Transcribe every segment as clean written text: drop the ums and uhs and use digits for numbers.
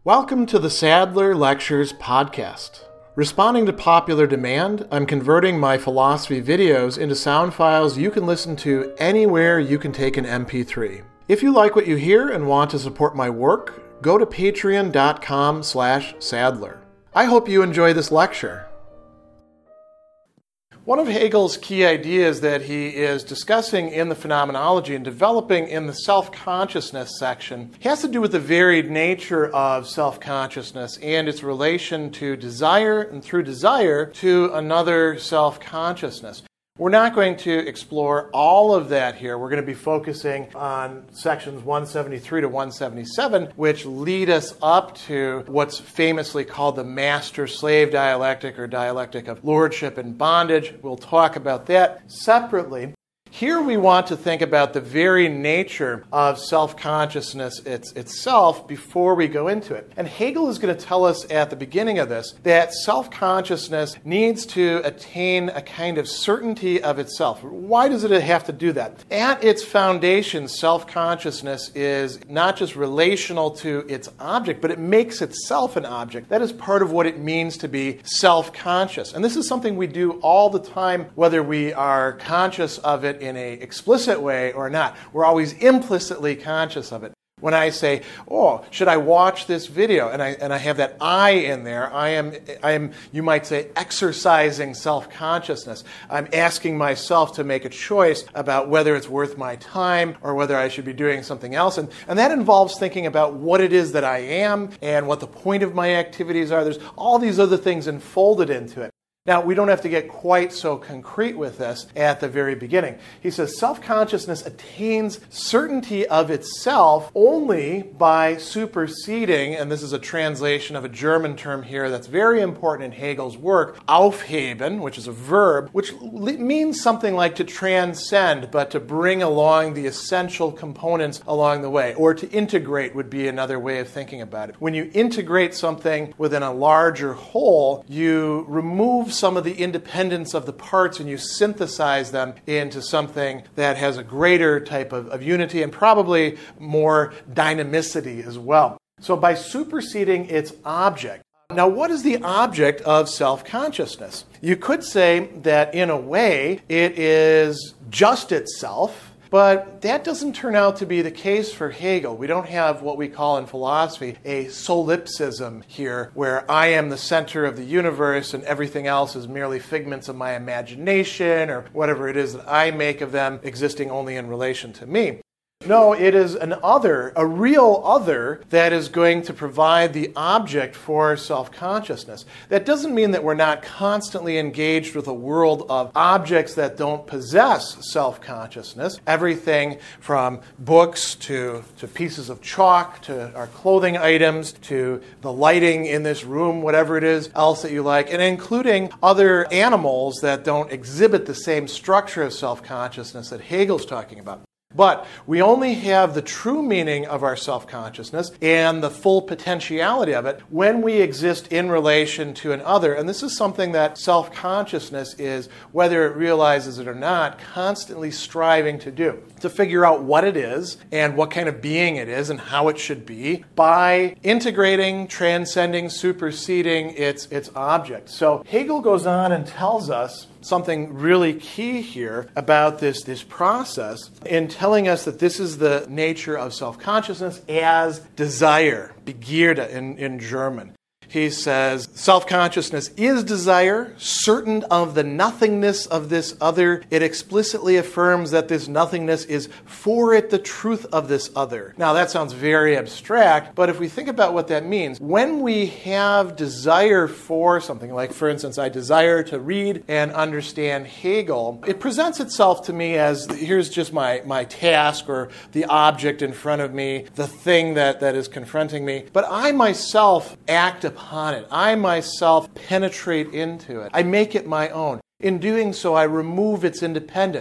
Welcome to the Sadler Lectures podcast. Responding to popular demand, I'm converting my philosophy videos into sound files you can listen to anywhere you can take an MP3. If you like what you hear and want to support my work, go to patreon.com/Sadler. I hope you enjoy this lecture. One of Hegel's key ideas that he is discussing in the Phenomenology and developing in the self-consciousness section has to do with the varied nature of self-consciousness and its relation to desire, and through desire, to another self-consciousness. We're not going to explore all of that here. We're going to be focusing on sections 173 to 177, which lead us up to what's famously called the master-slave dialectic or dialectic of lordship and bondage. We'll talk about that separately. Here we want to think about the very nature of self-consciousness itself before we go into it. And Hegel is going to tell us at the beginning of this that self-consciousness needs to attain a kind of certainty of itself. Why does it have to do that? At its foundation, self-consciousness is not just relational to its object, but it makes itself an object. That is part of what it means to be self-conscious. And this is something we do all the time, whether we are conscious of it in an explicit way or not. We're always implicitly conscious of it. When I say, "Oh, should I watch this video?" and I have that "I" in there, I am, you might say, exercising self-consciousness. I'm asking myself to make a choice about whether it's worth my time or whether I should be doing something else. And that involves thinking about what it is that I am and what the point of my activities are. There's all these other things enfolded into it. Now, we don't have to get quite so concrete with this at the very beginning. He says self-consciousness attains certainty of itself only by superseding, and this is a translation of a German term here that's very important in Hegel's work, aufheben, which is a verb, which means something like to transcend, but to bring along the essential components along the way. Or to integrate would be another way of thinking about it. When you integrate something within a larger whole, you remove some of the independence of the parts and you synthesize them into something that has a greater type of unity and probably more dynamicity as well. So by superseding its object. Now, what is the object of self-consciousness? You could say that in a way it is just itself. But that doesn't turn out to be the case for Hegel. We don't have what we call in philosophy a solipsism here, where I am the center of the universe and everything else is merely figments of my imagination or whatever it is that I make of them existing only in relation to me. No, it is an other, a real other, that is going to provide the object for self-consciousness. That doesn't mean that we're not constantly engaged with a world of objects that don't possess self-consciousness. Everything from books to pieces of chalk, to our clothing items, to the lighting in this room, whatever it is else that you like, and including other animals that don't exhibit the same structure of self-consciousness that Hegel's talking about. But we only have the true meaning of our self-consciousness and the full potentiality of it when we exist in relation to an other. And this is something that self-consciousness is, whether it realizes it or not, constantly striving to do. To figure out what it is and what kind of being it is and how it should be by integrating, transcending, superseding its object. So Hegel goes on and tells us something really key here about this process in telling us that this is the nature of self-consciousness as desire, Begierde in German. He says, self-consciousness is desire, certain of the nothingness of this other. It explicitly affirms that this nothingness is for it the truth of this other. Now, that sounds very abstract, but if we think about what that means, when we have desire for something, like, for instance, I desire to read and understand Hegel, it presents itself to me as, here's just my task or the object in front of me, the thing that is confronting me, but I myself act upon it. I myself penetrate into it. I make it my own. In doing so, I remove its independence.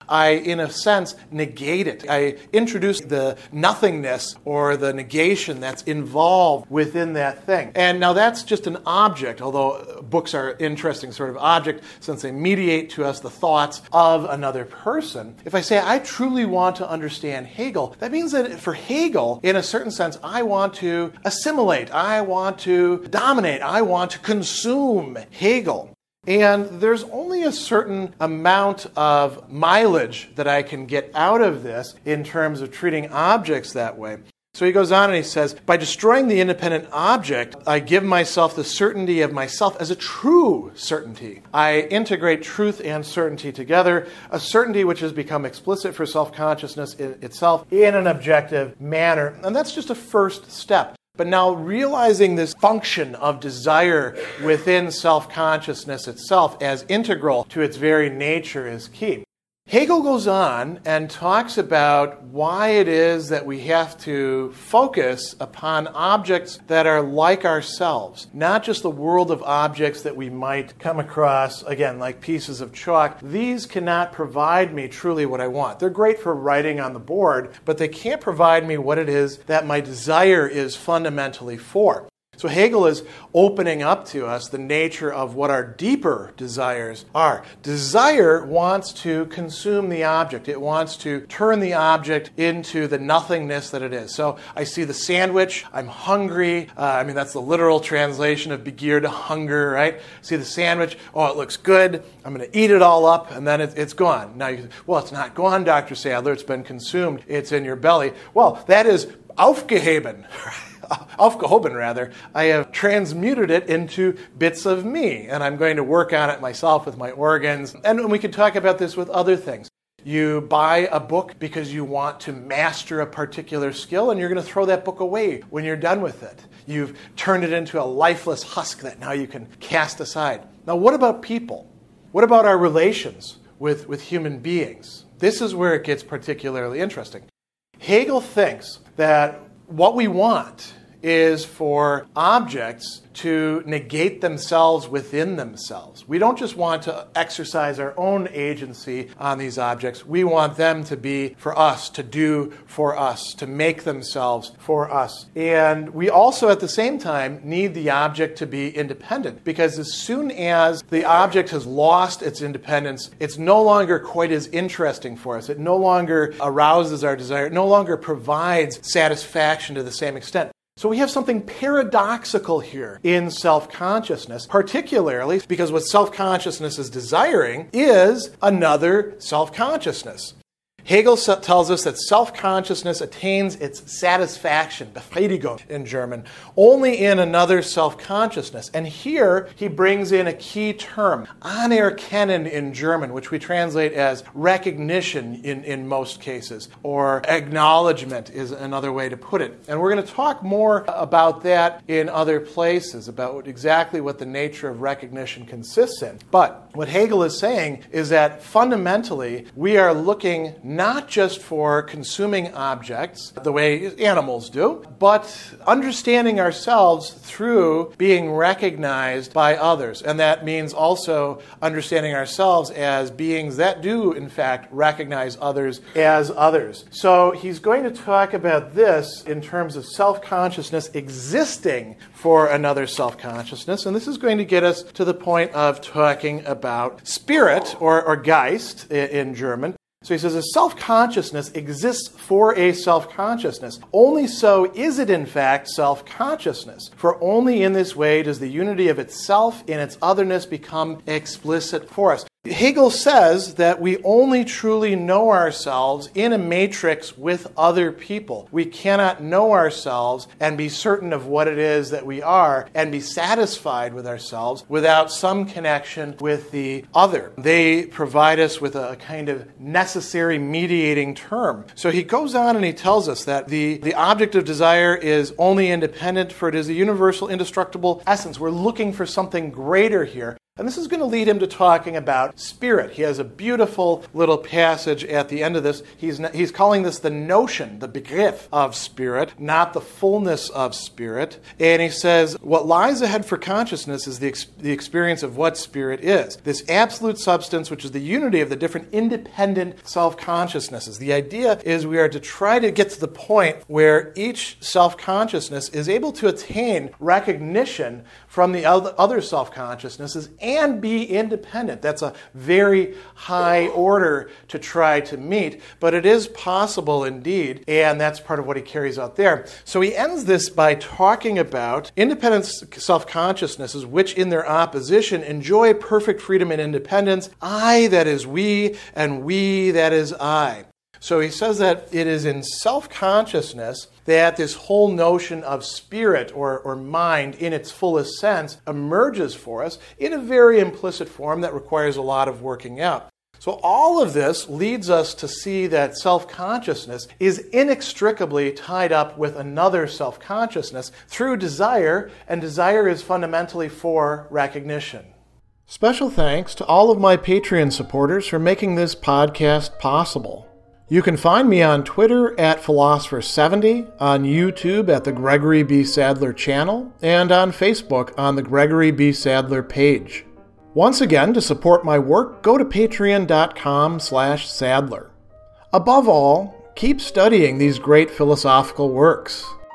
I, in a sense, negate it. I introduce the nothingness or the negation that's involved within that thing. And now that's just an object, although books are interesting sort of object since they mediate to us the thoughts of another person. If I say I truly want to understand Hegel, that means that for Hegel, in a certain sense, I want to assimilate, I want to dominate, I want to consume Hegel. And there's only a certain amount of mileage that I can get out of this in terms of treating objects that way. So he goes on and he says, by destroying the independent object, I give myself the certainty of myself as a true certainty. I integrate truth and certainty together, a certainty which has become explicit for self-consciousness itself in an objective manner. And that's just a first step. But now realizing this function of desire within self-consciousness itself as integral to its very nature is key. Hegel goes on and talks about why it is that we have to focus upon objects that are like ourselves, not just the world of objects that we might come across, again, like pieces of chalk. These cannot provide me truly what I want. They're great for writing on the board, but they can't provide me what it is that my desire is fundamentally for. So Hegel is opening up to us the nature of what our deeper desires are. Desire wants to consume the object. It wants to turn the object into the nothingness that it is. So I see the sandwich, I'm hungry. That's the literal translation of begehr to hunger, right? See the sandwich, oh, it looks good. I'm going to eat it all up, and then it's gone. Now, well, it's not gone, Dr. Sadler. It's been consumed. It's in your belly. Well, that is aufgehoben. Aufgehoben, rather. I have transmuted it into bits of me, and I'm going to work on it myself with my organs. And we could talk about this with other things. You buy a book because you want to master a particular skill, and you're going to throw that book away when you're done with it. You've turned it into a lifeless husk that now you can cast aside. Now, what about people? What about our relations with human beings? This is where it gets particularly interesting. Hegel thinks that what we want is for objects to negate themselves within themselves. We don't just want to exercise our own agency on these objects. We want them to be for us, to do for us, to make themselves for us. And we also, at the same time, need the object to be independent, because as soon as the object has lost its independence, it's no longer quite as interesting for us. It no longer arouses our desire. It no longer provides satisfaction to the same extent. So we have something paradoxical here in self-consciousness, particularly because what self-consciousness is desiring is another self-consciousness. Hegel tells us that self-consciousness attains its satisfaction, Befriedigung in German, only in another self-consciousness. And here he brings in a key term, Anerkennen in German, which we translate as recognition in most cases, or acknowledgement is another way to put it. And we're going to talk more about that in other places, about exactly what the nature of recognition consists in. But what Hegel is saying is that fundamentally we are looking not just for consuming objects the way animals do, but understanding ourselves through being recognized by others. And that means also understanding ourselves as beings that do, in fact, recognize others as others. So he's going to talk about this in terms of self-consciousness existing for another self-consciousness. And this is going to get us to the point of talking about spirit, or Geist in German. So he says, a self-consciousness exists for a self-consciousness. Only so is it, in fact, self-consciousness. For only in this way does the unity of itself in its otherness become explicit for us. Hegel says that we only truly know ourselves in a matrix with other people. We cannot know ourselves and be certain of what it is that we are and be satisfied with ourselves without some connection with the other. They provide us with a kind of necessary mediating term. So he goes on and he tells us that the object of desire is only independent, for it is a universal, indestructible essence. We're looking for something greater here. And this is going to lead him to talking about spirit. He has a beautiful little passage at the end of this. He's calling this the notion, the begriff of spirit, not the fullness of spirit. And he says, what lies ahead for consciousness is the experience of what spirit is. This absolute substance, which is the unity of the different independent self-consciousnesses. The idea is we are to try to get to the point where each self-consciousness is able to attain recognition from the other self-consciousnesses and be independent. That's a very high order to try to meet, but it is possible indeed, and that's part of what he carries out there. So he ends this by talking about independent self-consciousnesses, which in their opposition enjoy perfect freedom and independence. I, that is we, and we, that is I. So he says that it is in self-consciousness that this whole notion of spirit or mind in its fullest sense emerges for us in a very implicit form that requires a lot of working out. So all of this leads us to see that self-consciousness is inextricably tied up with another self-consciousness through desire, and desire is fundamentally for recognition. Special thanks to all of my Patreon supporters for making this podcast possible. You can find me on Twitter at Philosopher70, on YouTube at the Gregory B. Sadler channel, and on Facebook on the Gregory B. Sadler page. Once again, to support my work, go to patreon.com/Sadler. Above all, keep studying these great philosophical works.